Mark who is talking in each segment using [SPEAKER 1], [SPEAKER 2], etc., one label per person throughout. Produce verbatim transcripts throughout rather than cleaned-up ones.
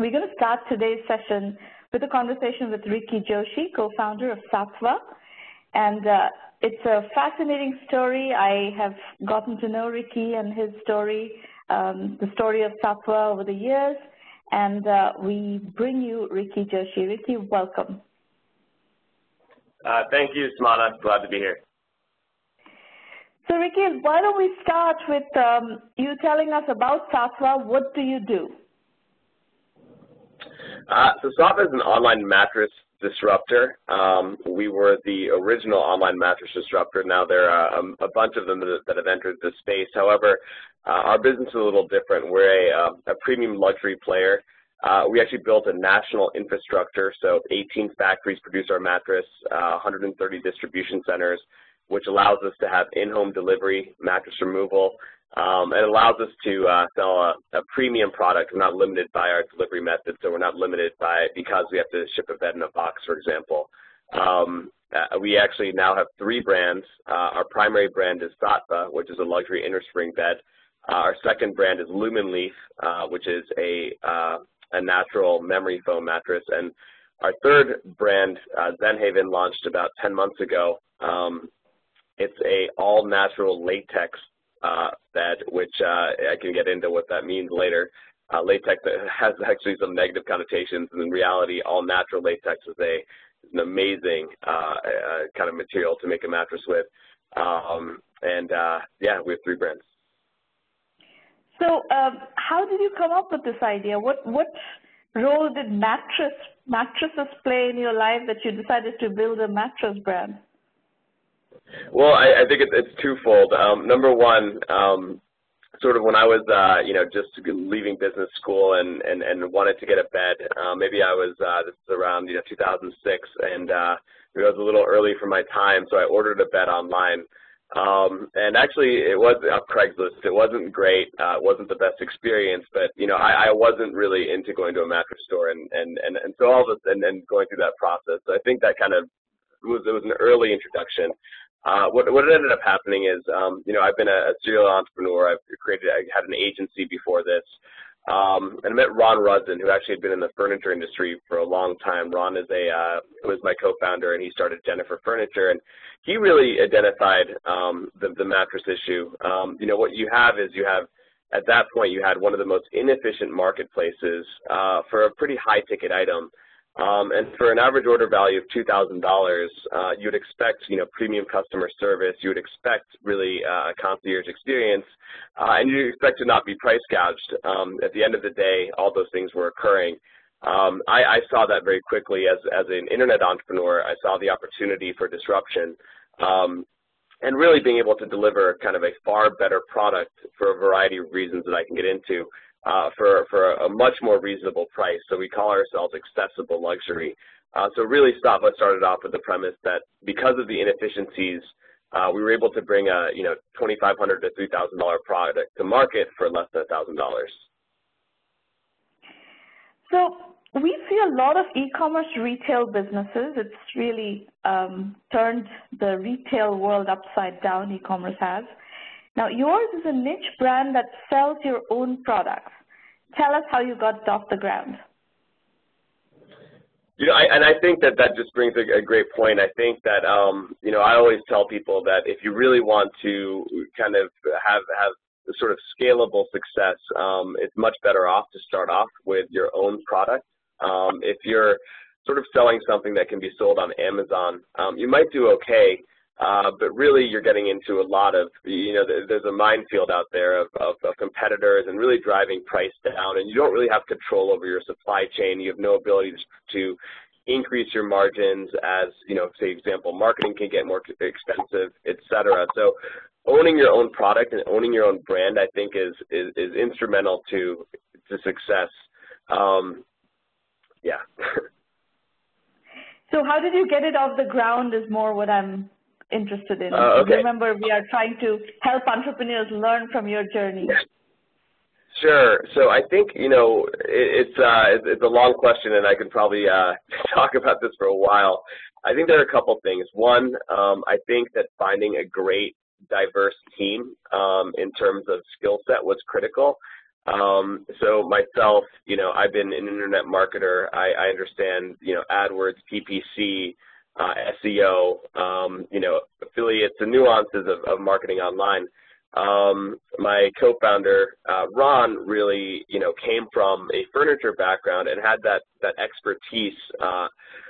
[SPEAKER 1] We're going to start today's session with a conversation with Ricky Joshi, co-founder of Sattva. And uh, it's a fascinating story. I have gotten to know Ricky and his story, um, the story of Sattva over the years. And uh, we bring you Ricky Joshi. Ricky, welcome.
[SPEAKER 2] Uh, thank you, Smana. Glad to be here.
[SPEAKER 1] So, Ricky, why don't we start with um, you telling us about Sattva? What do you do?
[SPEAKER 2] Uh, so Sattva is an online mattress disruptor. Um, we were the original online mattress disruptor. Now there are um, a bunch of them that, that have entered the space. However, uh, our business is a little different. We're a, uh, a premium luxury player. Uh, we actually built a national infrastructure, so eighteen factories produce our mattress, uh, one hundred thirty distribution centers, which allows us to have in-home delivery, mattress removal. Um, it allows us to uh, sell a, a premium product. We're not limited by our delivery method, so we're not limited by because we have to ship a bed in a box, for example. Um, uh, we actually now have three brands. Uh, our primary brand is Sattva, which is a luxury innerspring bed. Uh, our second brand is Lumen Leaf, uh, which is a, uh, a natural memory foam mattress. And our third brand, uh, Zen Haven, launched about ten months ago. Um, it's a all-natural latex Uh, bed, which uh, I can get into what that means later. Uh, latex has actually some negative connotations, and in reality, all natural latex is, a, is an amazing uh, uh, kind of material to make a mattress with. Um, and uh, yeah, we have three brands.
[SPEAKER 1] So um, how did you come up with this idea? What, what role did mattress, mattresses play in your life that you decided to build a mattress brand?
[SPEAKER 2] Well, I, I think it's, it's twofold. Um, number one, um, sort of when I was, uh, you know, just leaving business school and, and, and wanted to get a bed, uh, maybe I was, uh, this is around, you know, two thousand six, and uh, it was a little early for my time, so I ordered a bed online. Um, and actually, it was on Craigslist. It wasn't great. Uh, it wasn't the best experience, but, you know, I, I wasn't really into going to a mattress store and, and, and, and so all of this and, and going through that process. So I think that kind of was, it was an early introduction. Uh, what, what ended up happening is, um, you know, I've been a, a serial entrepreneur. I've created, I had an agency before this, um, and I met Ron Rudson, who actually had been in the furniture industry for a long time. Ron is a, uh, was my co-founder, and he started Jennifer Furniture, and he really identified um, the, the mattress issue. Um, you know, what you have is you have, at that point, you had one of the most inefficient marketplaces uh, for a pretty high-ticket item. Um, and for an average order value of two thousand dollars, uh, you would expect, you know, premium customer service. You would expect really uh, a concierge experience, uh, and you expect to not be price gouged. Um, at the end of the day, all those things were occurring. Um, I, I saw that very quickly as, as an internet entrepreneur. I saw the opportunity for disruption um, and really being able to deliver kind of a far better product for a variety of reasons that I can get into. Uh, for, for a much more reasonable price. So we call ourselves accessible luxury. Uh, so really Sattva started off with the premise that because of the inefficiencies, uh, we were able to bring a you know twenty-five hundred to three thousand dollar product to market for less than one thousand dollars.
[SPEAKER 1] So we see a lot of e-commerce retail businesses. It's really um, turned the retail world upside down, e-commerce has. Now, yours is a niche brand that sells your own products. Tell us how you got it off the ground.
[SPEAKER 2] You know, I, and I think that that just brings a, a great point. I think that, um, you know, I always tell people that if you really want to kind of have, have sort of scalable success, um, it's much better off to start off with your own product. Um, if you're sort of selling something that can be sold on Amazon, um, you might do okay. Uh, but really, you're getting into a lot of, you know, there's a minefield out there of, of, of competitors and really driving price down, and you don't really have control over your supply chain. You have no ability to increase your margins as, you know, say, example, marketing can get more expensive, et cetera. So owning your own product and owning your own brand, I think, is, is, is instrumental to, to success. Um, yeah.
[SPEAKER 1] So how did you get it off the ground is more what I'm interested in.
[SPEAKER 2] Uh, okay.
[SPEAKER 1] Remember, we are trying to help entrepreneurs learn from your journey.
[SPEAKER 2] Sure. So I think, you know, it, it's, uh, it's a long question, and I could probably uh, talk about this for a while. I think there are a couple things. One, um, I think that finding a great diverse team um, in terms of skill set was critical. Um, so myself, you know, I've been an internet marketer. I, I understand, you know, AdWords, P P C, uh, S E O, um, you know, affiliates, the nuances of, of marketing online. Um, my co-founder, uh, Ron, really, you know, came from a furniture background and had that, that expertise. Uh,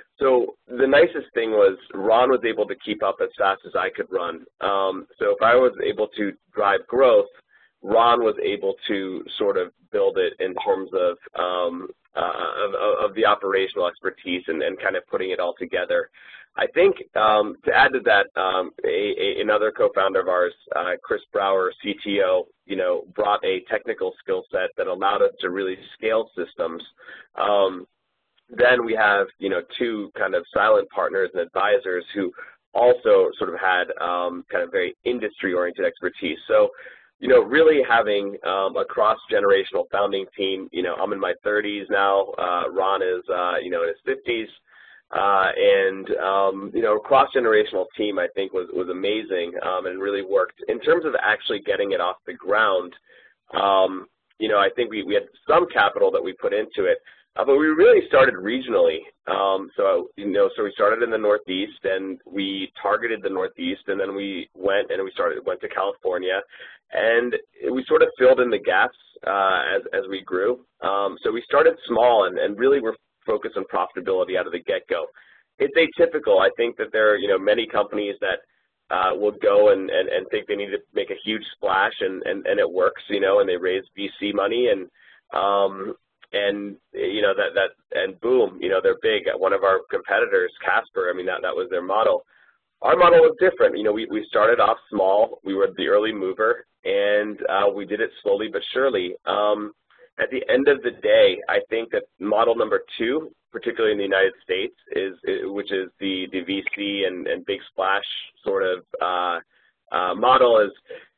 [SPEAKER 2] so the nicest thing was Ron was able to keep up as fast as I could run. Um, so if I was able to drive growth, Ron was able to sort of build it in terms of, um, uh, of, of the operational expertise and, and kind of putting it all together. I think um, to add to that, um, a, a, another co-founder of ours, uh, Chris Brower, C T O, you know, brought a technical skill set that allowed us to really scale systems. Um, then we have, you know, two kind of silent partners and advisors who also sort of had um, kind of very industry-oriented expertise. So, you know, really having um, a cross-generational founding team. You know, I'm in my thirties now. Uh, Ron is, uh, you know, in his fifties. Uh, and, um, you know, a cross-generational team, I think, was, was amazing um, and really worked. In terms of actually getting it off the ground, um, you know, I think we, we had some capital that we put into it, uh, but we really started regionally. Um, so, you know, so we started in the Northeast, and we targeted the Northeast, and then we went and we started went to California, and we sort of filled in the gaps uh, as, as we grew. Um, so we started small and, and really were focus on profitability out of the get-go. It's atypical. I think that there are, you know, many companies that uh, will go and, and, and think they need to make a huge splash, and, and, and it works, you know, and they raise V C money, and, um, and you know, that, that, and boom, you know, they're big. One of our competitors, Casper, I mean, that, that was their model. Our model was different. You know, we, we started off small. We were the early mover, and uh, we did it slowly but surely. Um, At the end of the day, I think that model number two, particularly in the United States, is, which is the, the V C and, and big splash sort of uh, uh, model, is,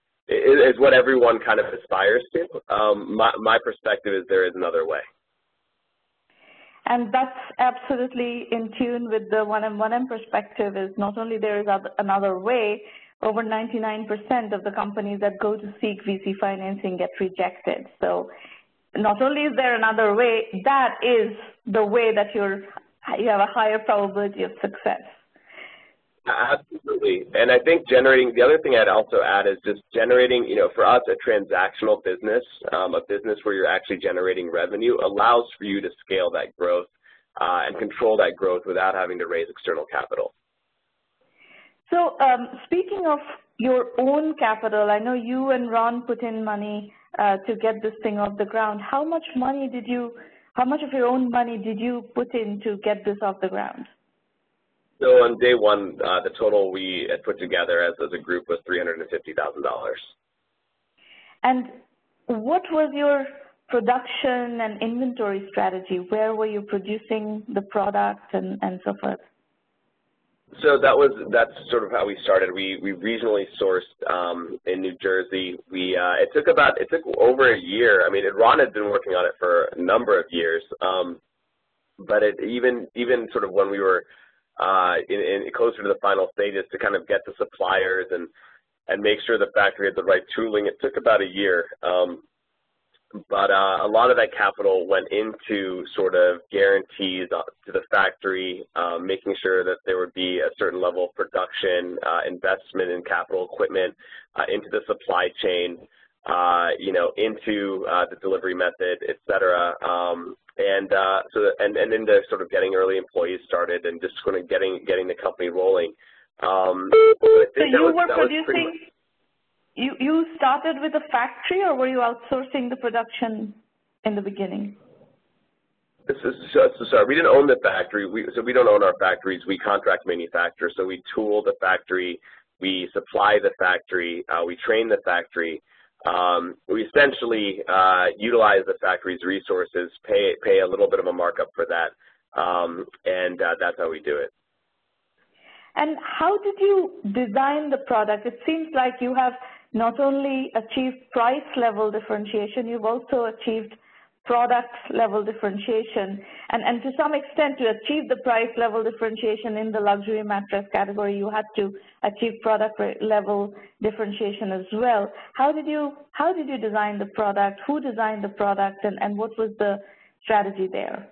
[SPEAKER 2] is what everyone kind of aspires to. Um, my, my perspective is there is another way.
[SPEAKER 1] And that's absolutely in tune with the one M one M perspective, is not only there is another way, over ninety-nine percent of the companies that go to seek V C financing get rejected. So not only is there another way, that is the way that you're, you have a higher probability of success.
[SPEAKER 2] Absolutely. And I think generating, the other thing I'd also add is just generating, you know, for us, a transactional business, um, a business where you're actually generating revenue, allows for you to scale that growth uh, and control that growth without having to raise external capital.
[SPEAKER 1] So um, speaking of your own capital, I know you and Ron put in money uh, to get this thing off the ground. How much money did you, how much of your own money did you put in to get this off the ground?
[SPEAKER 2] So on day one, uh, the total we had put together as, as a group was three hundred fifty thousand dollars.
[SPEAKER 1] And what was your production and inventory strategy? Where were you producing the product and, and so forth?
[SPEAKER 2] So that was, that's sort of how we started. We, we regionally sourced um, in New Jersey. We, uh, it took about, it took over a year. I mean, Ron had been working on it for a number of years, um, but it even, even sort of when we were uh, in, in closer to the final stages to kind of get the suppliers and, and make sure the factory had the right tooling, it took about a year. Um, But uh, a lot of that capital went into sort of guarantees to the factory, um, making sure that there would be a certain level of production, uh, investment in capital equipment, uh, into the supply chain, uh, you know, into uh, the delivery method, et cetera. Um, and uh, so, that, and, and into sort of getting early employees started and just sort of getting getting the company rolling. Um, so I think
[SPEAKER 1] so you
[SPEAKER 2] was,
[SPEAKER 1] were producing. You, you started with a factory, or were you outsourcing the production in the beginning?
[SPEAKER 2] This is, so, so sorry, we didn't own the factory. We, so we don't own our factories. We contract manufacture. So we tool the factory, we supply the factory, uh, we train the factory. Um, we essentially uh, utilize the factory's resources, pay, pay a little bit of a markup for that, um, and uh, that's how we do it.
[SPEAKER 1] And how did you design the product? It seems like you have not only achieved price level differentiation, you've also achieved product level differentiation, and, and to some extent to achieve the price level differentiation in the luxury mattress category, you had to achieve product level differentiation as well. How did you, how did you design the product? Who designed the product, and, and what was the strategy there?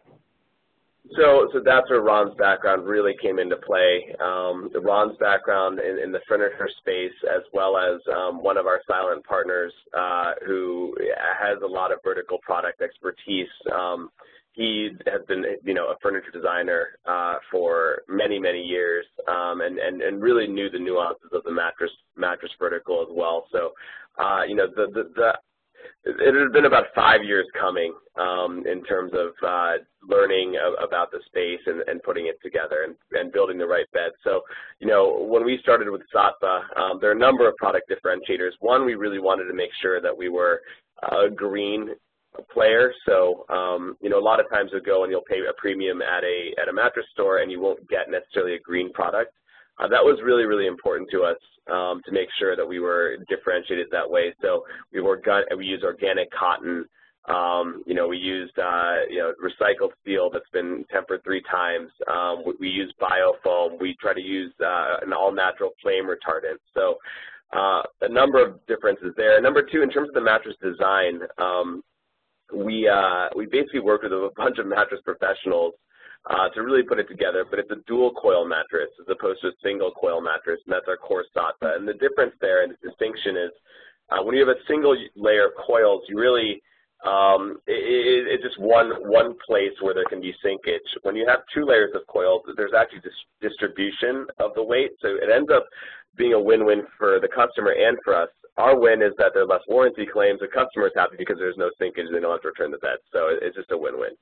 [SPEAKER 2] So, so that's where Ron's background really came into play. Um, Ron's background in, in the furniture space, as well as um, one of our silent partners uh, who has a lot of vertical product expertise. Um, he has been, you know, a furniture designer uh, for many, many years, um, and, and, and really knew the nuances of the mattress mattress vertical as well. So, uh, you know, the, the, the it had been about five years coming um, in terms of uh, learning about the space and, and putting it together and, and building the right bed. So, you know, when we started with Sattva, um, there are a number of product differentiators. One, we really wanted to make sure that we were a green player. So, um, you know, a lot of times you'll go and you'll pay a premium at a, at a mattress store and you won't get necessarily a green product. Uh, that was really, really important to us um, to make sure that we were differentiated that way. So we were we used organic cotton. Um, you know, we used uh, you know recycled steel that's been tempered three times. Um, we, we use biofoam. We try to use uh, an all-natural flame retardant. So uh, a number of differences there. Number two, in terms of the mattress design, um, we uh, we basically worked with a bunch of mattress professionals Uh, to really put it together, but it's a dual coil mattress as opposed to a single coil mattress, and that's our core Sattva. And the difference there and the distinction is uh, when you have a single layer of coils, you really, um, it, it's just one, one place where there can be sinkage. When you have two layers of coils, there's actually dis distribution of the weight, so it ends up being a win-win for the customer and for us. Our win is that there are less warranty claims. The customer is happy because there's no sinkage, they don't have to return the bed, so it's just a win-win.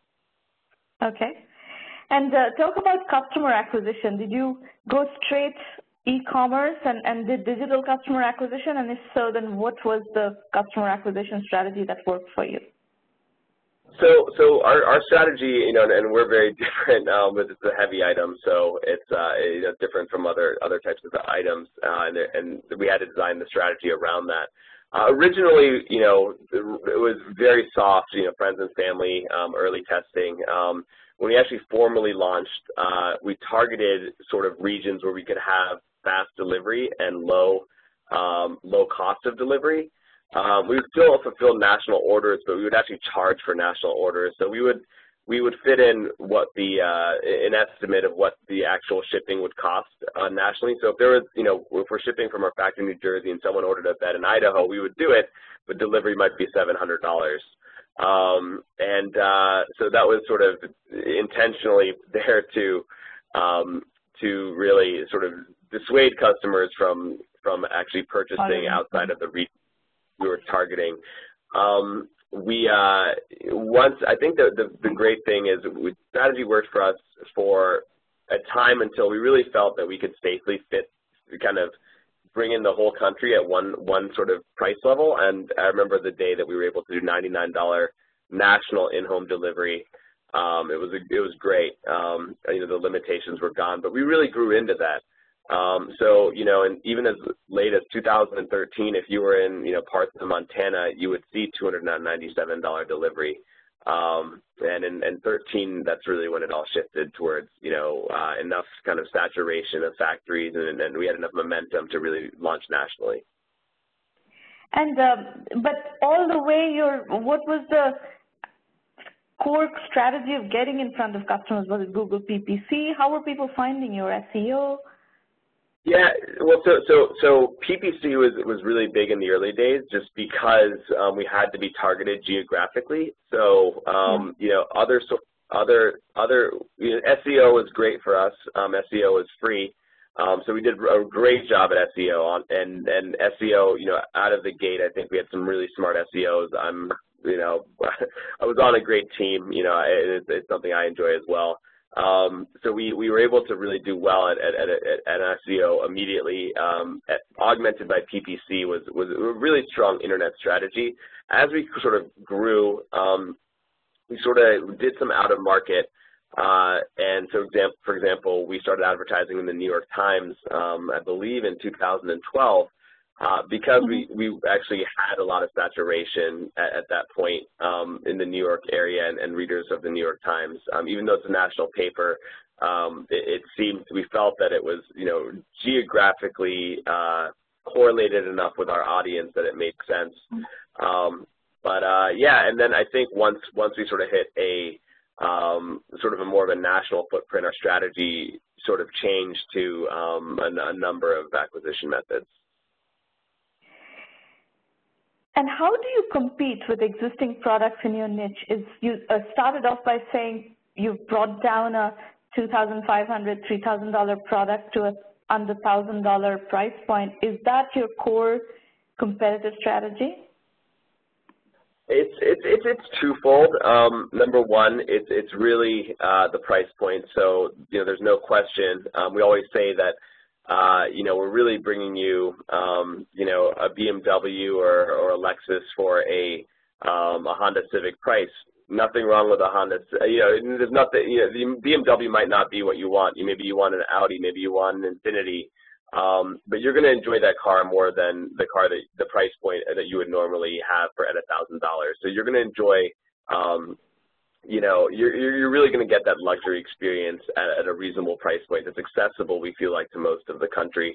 [SPEAKER 1] Okay. And uh, talk about customer acquisition. Did you go straight e-commerce and, and did digital customer acquisition? And if so, then what was the customer acquisition strategy that worked for you?
[SPEAKER 2] So, so our, our strategy, you know, and we're very different. Um, but it's a heavy item, so it's uh, you know, different from other other types of items, uh, and, and we had to design the strategy around that. Uh, originally, you know, it was very soft, you know, friends and family, um, early testing. Um, When we actually formally launched, uh, we targeted sort of regions where we could have fast delivery and low, um, low cost of delivery. Um, we would still fulfill national orders, but we would actually charge for national orders. So we would we would fit in what the uh, an estimate of what the actual shipping would cost uh, nationally. So if there was, you know, if we're shipping from our factory in New Jersey and someone ordered a bed in Idaho, we would do it, but delivery might be seven hundred dollars. Um, and uh, so that was sort of intentionally there to um, to really sort of dissuade customers from from actually purchasing outside of the region we were targeting. Um, we uh, once I think the, the the great thing is we, strategy worked for us for a time until we really felt that we could safely fit kind of bring in the whole country at one one sort of price level. And I remember the day that we were able to do ninety-nine dollar national in-home delivery. Um, it was a, it was great. Um, you know, the limitations were gone, but we really grew into that. Um, so you know, and even as late as two thousand thirteen, if you were in you know parts of Montana, you would see two hundred ninety-seven dollar delivery. Um, and in, in thirteen, that's really when it all shifted towards, you know, uh, enough kind of saturation of factories, and, and we had enough momentum to really launch nationally.
[SPEAKER 1] And, uh, but all the way, your, what was the core strategy of getting in front of customers? Was it Google P P C? How were people finding your S E O?
[SPEAKER 2] Yeah, well, so so so P P C was was really big in the early days, just because um, we had to be targeted geographically. So um, you know, other so other other you know, S E O was great for us. Um, S E O is free, um, so we did a great job at S E O on and and S E O. You know, out of the gate, I think we had some really smart S E Os. I'm you know, I was on a great team. You know, it, it's something I enjoy as well. Um, so we, we were able to really do well at, at, at, at S E O immediately. Um, at, augmented by P P C was, was a really strong internet strategy. As we sort of grew, um, we sort of did some out of market. Uh, and so example, for example, we started advertising in the New York Times, um, I believe in two thousand twelve. Uh, because we, we actually had a lot of saturation at, at that point um, in the New York area and, and readers of the New York Times. Um, even though it's a national paper, um, it, it seemed, we felt that it was, you know, geographically uh, correlated enough with our audience that it made sense. Um, but uh, yeah, and then I think once, once we sort of hit a um, sort of a more of a national footprint, our strategy sort of changed to um, a, a number of acquisition methods.
[SPEAKER 1] And how do you compete with existing products in your niche? Is you uh, started off by saying you've brought down a two thousand five hundred dollars, three thousand dollar product to a under one thousand dollar price point. Is that your core competitive strategy?
[SPEAKER 2] It's it's it's, it's twofold. Um, number one, it's it's really uh, the price point. So you know, there's no question. Um, we always say that. Uh, you know, we're really bringing you, um, you know, a B M W or, or a Lexus for a, um, a Honda Civic price. Nothing wrong with a Honda. You know, there's nothing. You know, the B M W might not be what you want. You maybe you want an Audi, maybe you want an Infiniti, um, but you're going to enjoy that car more than the car that the price point that you would normally have for at a thousand dollars. So you're going to enjoy. Um, you know, you're, you're really going to get that luxury experience at, at a reasonable price point that's accessible, we feel like, to most of the country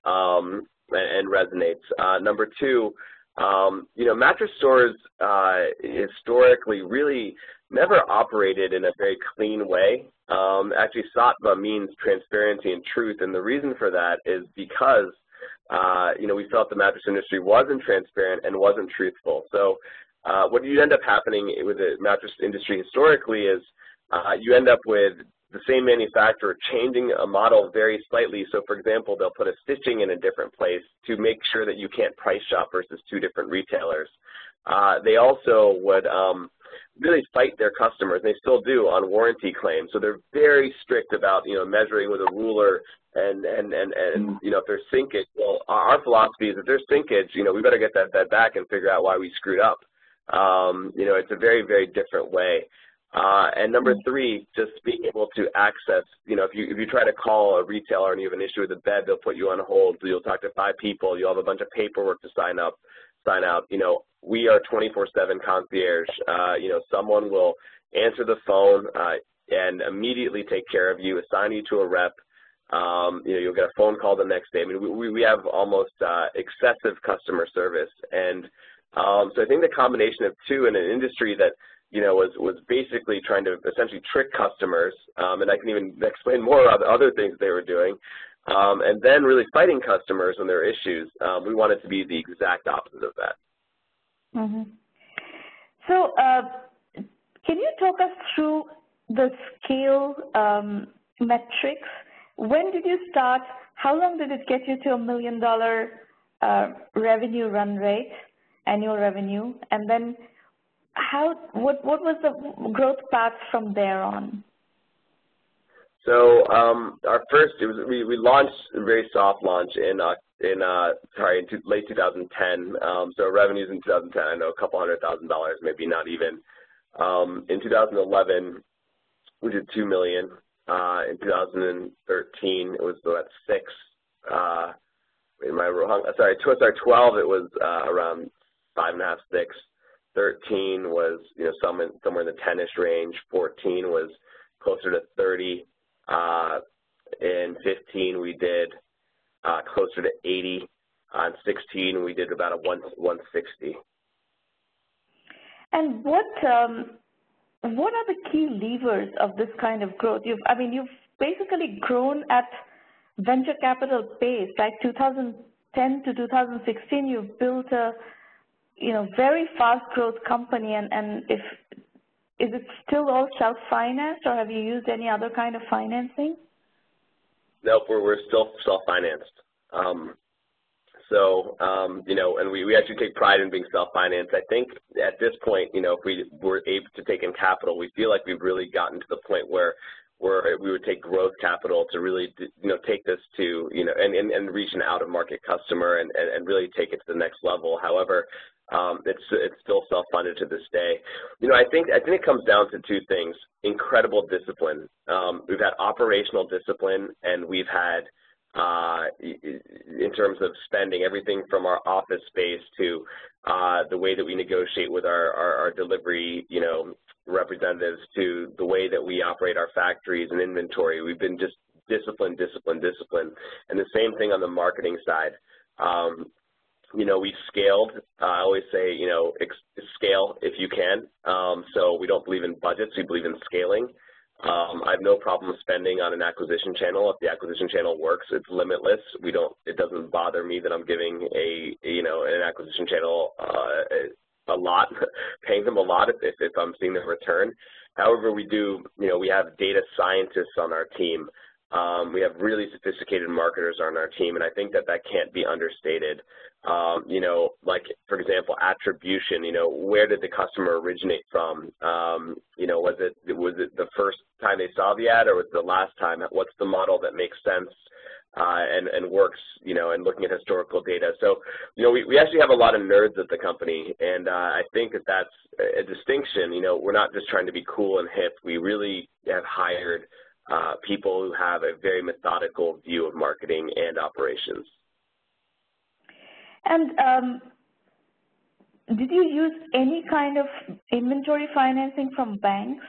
[SPEAKER 2] um, and, and resonates. Uh, number two, um, you know, mattress stores uh, historically really never operated in a very clean way. Um, actually, sattva means transparency and truth, and the reason for that is because, uh, you know, we felt the mattress industry wasn't transparent and wasn't truthful. So Uh, what you end up happening with the mattress industry historically is uh, you end up with the same manufacturer changing a model very slightly. So, for example, they'll put a stitching in a different place to make sure that you can't price shop versus two different retailers. Uh, they also would um, really fight their customers, and they still do, on warranty claims. So they're very strict about, you know, measuring with a ruler and, and, and, and you know, if there's sinkage, well, our philosophy is if there's sinkage, you know, we better get that, that back and figure out why we screwed up. Um, you know, it's a very, very different way. Uh, and number three, just being able to access, you know, if you, if you try to call a retailer and you have an issue with the bed, they'll put you on hold. So you'll talk to five people. You'll have a bunch of paperwork to sign up, sign out. You know, we are twenty-four seven concierge. Uh, you know, someone will answer the phone uh, and immediately take care of you, assign you to a rep. Um, you know, you'll get a phone call the next day. I mean, we, we have almost uh, excessive customer service. And Um, so I think the combination of two in an industry that, you know, was, was basically trying to essentially trick customers, um, and I can even explain more of the other things they were doing, um, and then really fighting customers when there are issues. Um, we wanted to be the exact opposite of that.
[SPEAKER 1] Mm-hmm. So uh, can you talk us through the scale um, metrics? When did you start? How long did it get you to a million dollar uh, revenue run rate? Annual revenue, and then how? What what was the growth path from there on?
[SPEAKER 2] So um, our first, it was we, we launched a very soft launch in uh, in uh, sorry in two, late two thousand ten. Um, so our revenues in two thousand ten, I know a couple hundred thousand dollars, maybe not even. Um, in two thousand eleven, we did two million. Uh, in two thousand thirteen, it was about six. Uh, in my wrong, sorry, sorry, twelve. It was uh, around five and a half, six. thirteen was, you know, some in, somewhere in the ten-ish range. fourteen was closer to thirty. Uh, in fifteen, we did uh, closer to eighty. On uh, sixteen, we did about a one, one sixty.
[SPEAKER 1] And what um, what are the key levers of this kind of growth? You've, I mean, you've basically grown at venture capital pace, like two thousand ten to two thousand sixteen. You've built a you know, very fast growth company, and, and if, is it still all self-financed, or have you used any other kind of financing?
[SPEAKER 2] Nope, we're, we're still self-financed. Um, so, um, you know, and we, we actually take pride in being self-financed. I think at this point, you know, if we were able to take in capital, we feel like we've really gotten to the point where where we would take growth capital to really, you know, take this to, you know, and, and, and reach an out-of-market customer and, and, and really take it to the next level. However, Um, it's it's still self-funded to this day. You know, I think I think it comes down to two things: incredible discipline. Um, we've had operational discipline, and we've had uh, in terms of spending, everything from our office space to uh, the way that we negotiate with our, our, our delivery, you know, representatives, to the way that we operate our factories and inventory. We've been just disciplined, disciplined, disciplined. And the same thing on the marketing side. Um, you know, we've scaled. Uh, I always say, you know, ex scale if you can. Um, so we don't believe in budgets. We believe in scaling. Um, I have no problem spending on an acquisition channel. If the acquisition channel works, it's limitless. We don't. It doesn't bother me that I'm giving a, you know, an acquisition channel uh, a lot, paying them a lot if, if I'm seeing the return. However, we do, you know, we have data scientists on our team. Um, we have really sophisticated marketers on our team, and I think that that can't be understated. Um, you know, like, for example, attribution, you know, where did the customer originate from? Um, you know, was it, was it the first time they saw the ad, or was it the last time? What's the model that makes sense uh, and, and works, you know, and looking at historical data? So, you know, we, we actually have a lot of nerds at the company, and uh, I think that that's a distinction. You know, we're not just trying to be cool and hip. We really have hired Uh, people who have a very methodical view of marketing and operations.
[SPEAKER 1] And um, did you use any kind of inventory financing from banks?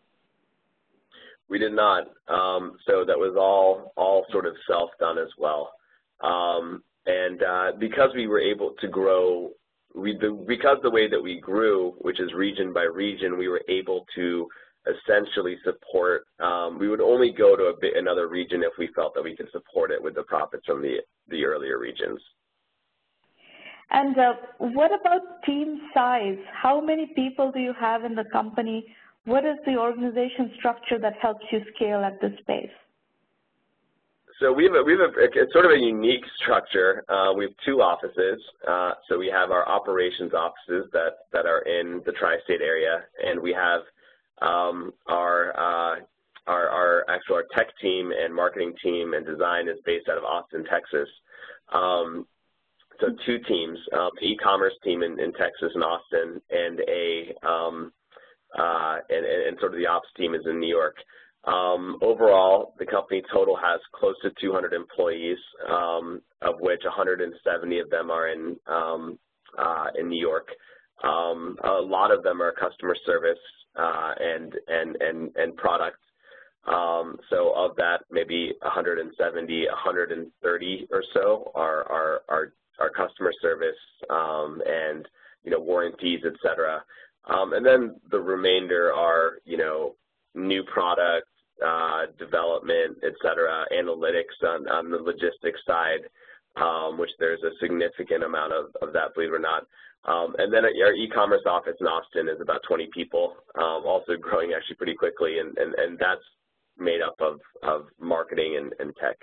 [SPEAKER 2] We did not. Um, so that was all all sort of self-done as well. Um, and uh, because we were able to grow, we, the, because the way that we grew, which is region by region, we were able to essentially support, um, we would only go to a bit, another region if we felt that we could support it with the profits from the, the earlier regions.
[SPEAKER 1] And uh, what about team size? How many people do you have in the company? What is the organization structure that helps you scale at this pace?
[SPEAKER 2] So we have a, we have a, it's sort of a unique structure. Uh, we have two offices. Uh, so we have our operations offices that, that are in the tri-state area, and we have Um, our, uh, our, our actual our tech team and marketing team and design is based out of Austin, Texas. Um, so two teams, um, the e-commerce team in, in Texas and Austin, and a um, uh, and, and sort of the ops team is in New York. Um, overall, the company total has close to two hundred employees, um, of which one hundred seventy of them are in um, uh, in New York. Um, a lot of them are customer service uh, and and and and product. Um, so of that, maybe one hundred seventy, one hundred thirty or so are are are, are customer service um, and you know warranties, et cetera. Um, and then the remainder are you know new product uh, development, et cetera, analytics on, on the logistics side, um, which there's a significant amount of, of that, believe it or not. Um, and then our e-commerce office in Austin is about twenty people, um, also growing actually pretty quickly, and, and, and that's made up of, of marketing and, and tech.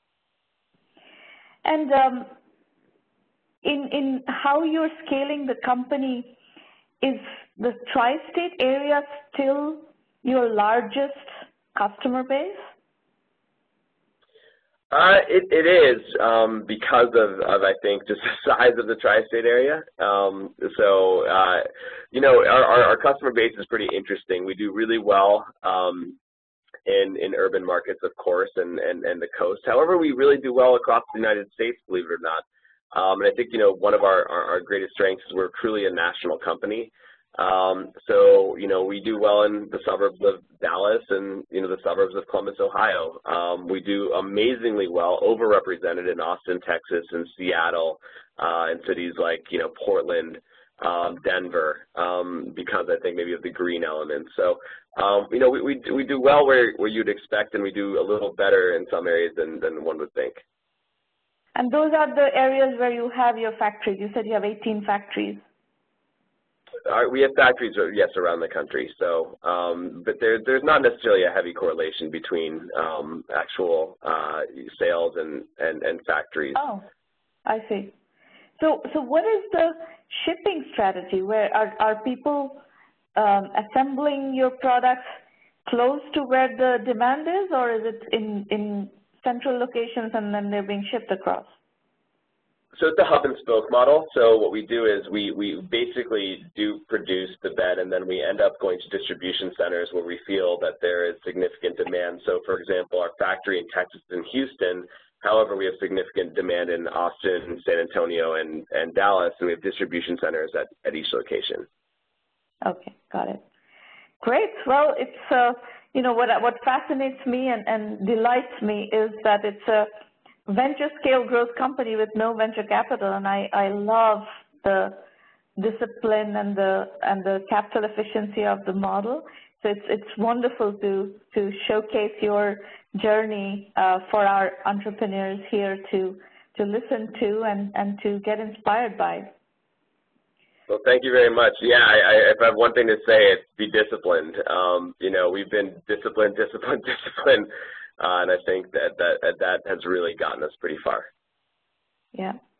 [SPEAKER 1] And um, in, in how you're scaling the company, is the tri-state area still your largest customer base?
[SPEAKER 2] Uh, it, it is um, because of, of, I think, just the size of the tri-state area. Um, so, uh, you know, our, our, our customer base is pretty interesting. We do really well um, in, in urban markets, of course, and, and, and the coast. However, we really do well across the United States, believe it or not. Um, and I think, you know, one of our, our, our greatest strengths is we're truly a national company. Um, so, you know, we do well in the suburbs of Dallas and, you know, the suburbs of Columbus, Ohio. Um, we do amazingly well, overrepresented in Austin, Texas, and Seattle, uh, and cities like, you know, Portland, um, Denver, um, because I think maybe of the green element. So, um, you know, we, we, we do well where, where you'd expect, and we do a little better in some areas than, than one would think.
[SPEAKER 1] And those are the areas where you have your factories. You said you have eighteen factories.
[SPEAKER 2] Our, we have factories, yes, around the country. So, um, but there, there's not necessarily a heavy correlation between um, actual uh, sales and, and, and factories.
[SPEAKER 1] Oh, I see. So, so what is the shipping strategy? Where are, are people um, assembling your products close to where the demand is, or is it in, in central locations and then they're being shipped across?
[SPEAKER 2] So it's a hub and spoke model. So what we do is we, we basically do produce the bed, and then we end up going to distribution centers where we feel that there is significant demand. So for example, our factory in Texas and Houston However, we have significant demand in Austin, San Antonio, and, and Dallas, and we have distribution centers at, at each location.
[SPEAKER 1] Okay, got it. Great. Well, it's, uh, you know, what, what fascinates me and, and delights me is that it's a venture scale growth company with no venture capital, and I, I love the discipline and the, and the capital efficiency of the model. So it's, it's wonderful to, to showcase your journey uh, for our entrepreneurs here to, to listen to and, and to get inspired by.
[SPEAKER 2] Well, thank you very much. Yeah, I, I, if I have one thing to say, it's be disciplined. Um, you know, we've been disciplined, disciplined, disciplined, uh, and I think that, that that has really gotten us pretty far.
[SPEAKER 1] Yeah.